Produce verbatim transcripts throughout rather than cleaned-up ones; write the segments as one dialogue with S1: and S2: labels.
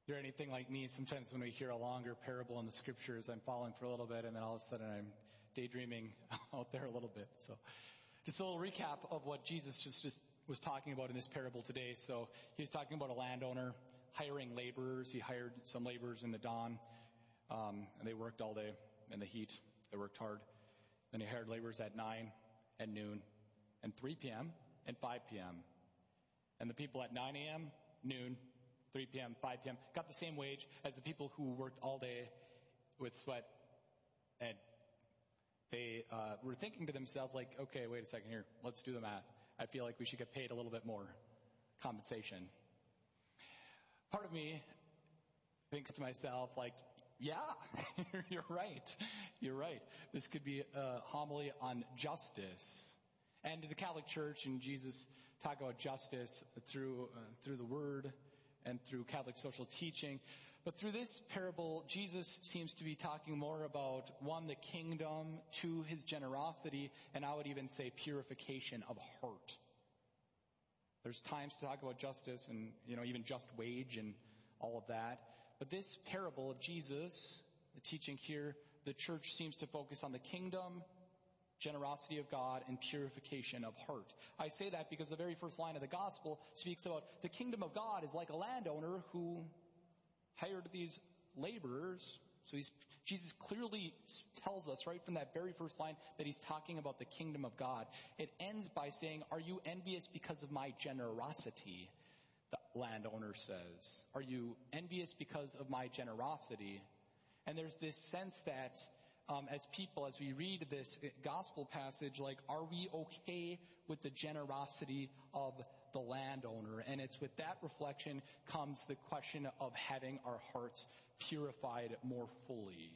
S1: you're anything like me, sometimes when we hear a longer parable in the scriptures, I'm following for a little bit and then all of a sudden I'm daydreaming out there a little bit. So just a little recap of what Jesus just, just was talking about in this parable today. So he was talking about a landowner hiring laborers. He hired some laborers in the dawn, um, and they worked all day in the heat. They worked hard. Then he hired laborers at nine and noon and three p.m. and five p.m. And the people at nine a.m., noon, three p.m., five p.m. got the same wage as the people who worked all day with sweat. And they uh, were thinking to themselves like, okay, wait a second here. Let's do the math. I feel like we should get paid a little bit more compensation. Part of me thinks to myself like, yeah, you're right. You're right. This could be a homily on justice. And the Catholic Church and Jesus talk about justice through uh, through the Word and through Catholic social teaching. But through this parable, Jesus seems to be talking more about, one, the kingdom, two, his generosity, and I would even say purification of heart. There's times to talk about justice and, you know, even just wage and all of that. But this parable of Jesus, the teaching here, the church seems to focus on the kingdom, generosity of God, and purification of heart. I say that because the very first line of the gospel speaks about the kingdom of God is like a landowner who hired these laborers. So he's, Jesus clearly tells us right from that very first line that he's talking about the kingdom of God. It ends by saying, are you envious because of my generosity? The landowner says, are you envious because of my generosity? And there's this sense that Um, as people, as we read this gospel passage, like, are we okay with the generosity of the landowner? And it's with that reflection comes the question of having our hearts purified more fully.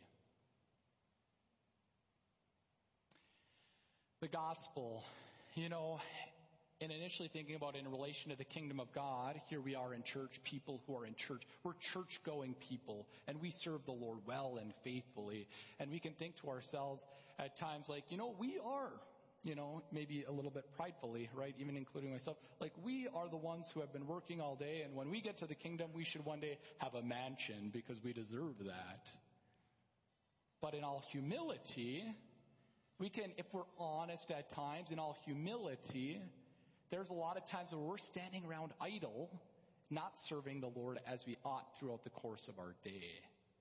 S1: The gospel, you know, and initially thinking about it in relation to the kingdom of God, here we are in church, people who are in church. We're church-going people, and we serve the Lord well and faithfully. And we can think to ourselves at times like, you know, we are, you know, maybe a little bit pridefully, right, even including myself, like we are the ones who have been working all day, and when we get to the kingdom, we should one day have a mansion because we deserve that. But in all humility, we can, if we're honest at times, in all humility, there's a lot of times where we're standing around idle, not serving the Lord as we ought throughout the course of our day.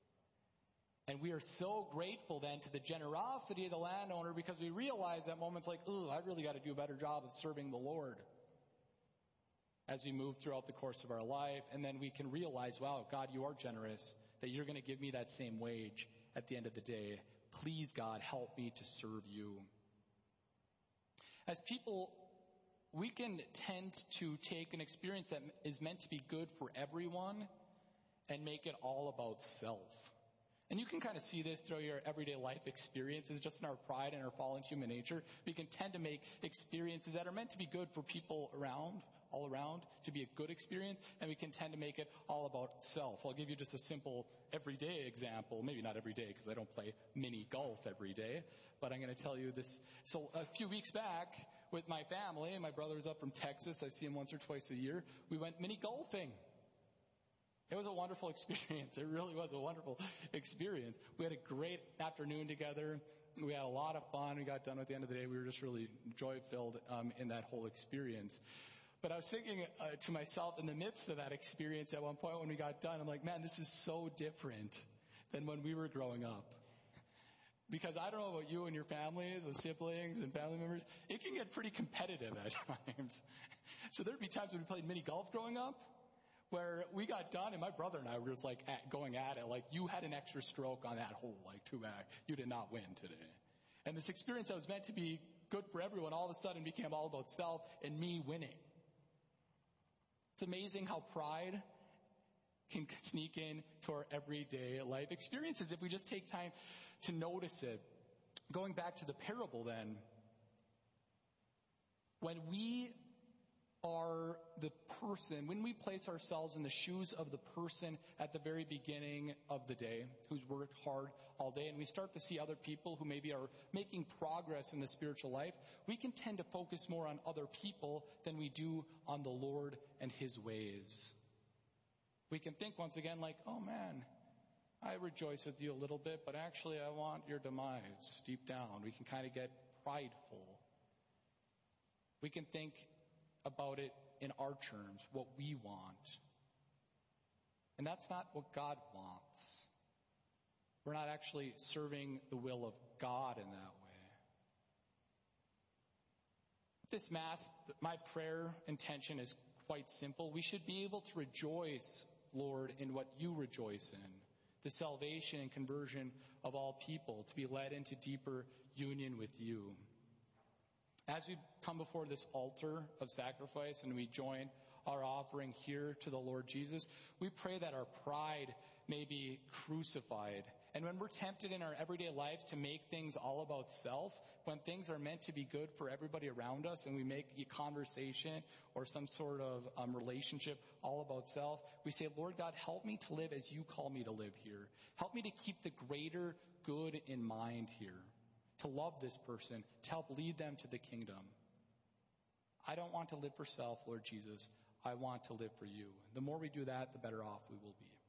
S1: And we are so grateful then to the generosity of the landowner because we realize at moments like, ooh, I really got to do a better job of serving the Lord as we move throughout the course of our life. And then we can realize, wow, God, you are generous, that you're going to give me that same wage at the end of the day. Please, God, help me to serve you. As people, we can tend to take an experience that is meant to be good for everyone and make it all about self. And you can kind of see this through your everyday life experiences, just in our pride and our fallen human nature. We can tend to make experiences that are meant to be good for people around, all around, to be a good experience, and we can tend to make it all about self. I'll give you just a simple everyday example. Maybe not every day because I don't play mini golf every day, but I'm going to tell you this. So a few weeks back with my family, and my brother's up from Texas. I see him once or twice a year. We went mini golfing. It was a wonderful experience. It really was a wonderful experience. We had a great afternoon together. We had a lot of fun. We got done at the end of the day. We were just really joy-filled um, in that whole experience. But I was thinking uh, to myself in the midst of that experience at one point when we got done, I'm like, man, this is so different than when we were growing up. Because I don't know about you and your families, with siblings and family members, it can get pretty competitive at times. So there'd be times when we played mini golf growing up where we got done and my brother and I were just like at, going at it. Like, you had an extra stroke on that hole, like two back. You did not win today. And this experience that was meant to be good for everyone all of a sudden became all about self and me winning. It's amazing how pride can sneak in to our everyday life experiences if we just take time to notice it. Going back to the parable then, when we are the person, when we place ourselves in the shoes of the person at the very beginning of the day, who's worked hard all day, and we start to see other people who maybe are making progress in the spiritual life, we can tend to focus more on other people than we do on the Lord and his ways. We can think once again like, oh man, I rejoice with you a little bit, but actually I want your demise deep down. We can kind of get prideful. We can think about it in our terms, what we want. And that's not what God wants. We're not actually serving the will of God in that way. This Mass, my prayer intention is quite simple. We should be able to rejoice, Lord, in what you rejoice in, the salvation and conversion of all people, to be led into deeper union with you. As we come before this altar of sacrifice and we join our offering here to the Lord Jesus, we pray that our pride may be crucified. And when we're tempted in our everyday lives to make things all about self, when things are meant to be good for everybody around us and we make a conversation or some sort of um, relationship all about self, we say, Lord God, help me to live as you call me to live here. Help me to keep the greater good in mind here, to love this person, to help lead them to the kingdom. I don't want to live for self, Lord Jesus. I want to live for you. The more we do that, the better off we will be.